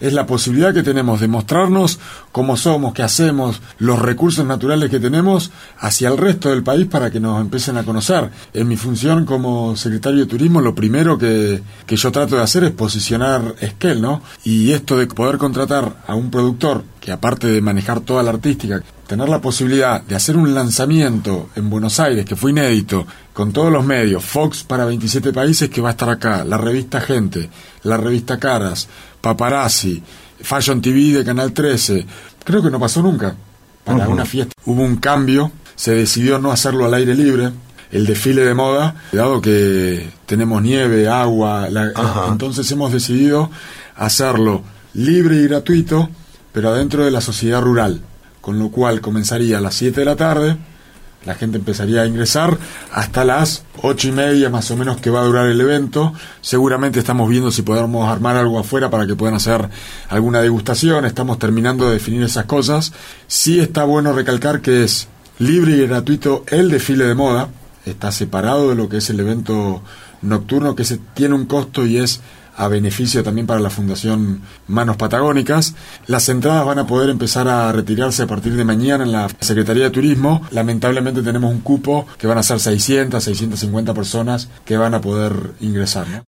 es la posibilidad que tenemos de mostrarnos cómo somos, qué hacemos, los recursos naturales que tenemos hacia el resto del país para que nos empiecen a conocer. En mi función como secretario de Turismo, lo primero que yo trato de hacer es posicionar Esquel, ¿no? Y esto de poder contratar a un productor que, aparte de manejar toda la artística, tener la posibilidad de hacer un lanzamiento en Buenos Aires, que fue inédito, con todos los medios, Fox para 27 países, que va a estar acá, la revista Gente, la revista Caras, Paparazzi, Fashion TV de Canal 13, creo que no pasó nunca para una fiesta. Hubo un cambio, se decidió no hacerlo al aire libre, el desfile de moda, dado que tenemos nieve, agua, entonces hemos decidido hacerlo libre y gratuito, pero adentro de la sociedad rural, con lo cual comenzaría a las 7 de la tarde, la gente empezaría a ingresar hasta las 8:30 más o menos, que va a durar el evento. Seguramente estamos viendo si podemos armar algo afuera para que puedan hacer alguna degustación, estamos terminando de definir esas cosas. Sí está bueno recalcar que es libre y gratuito el desfile de moda, está separado de lo que es el evento nocturno, que tiene un costo y es a beneficio también para la Fundación Manos Patagónicas. Las entradas van a poder empezar a retirarse a partir de mañana en la Secretaría de Turismo. Lamentablemente tenemos un cupo que van a ser 650 personas que van a poder ingresar, ¿no?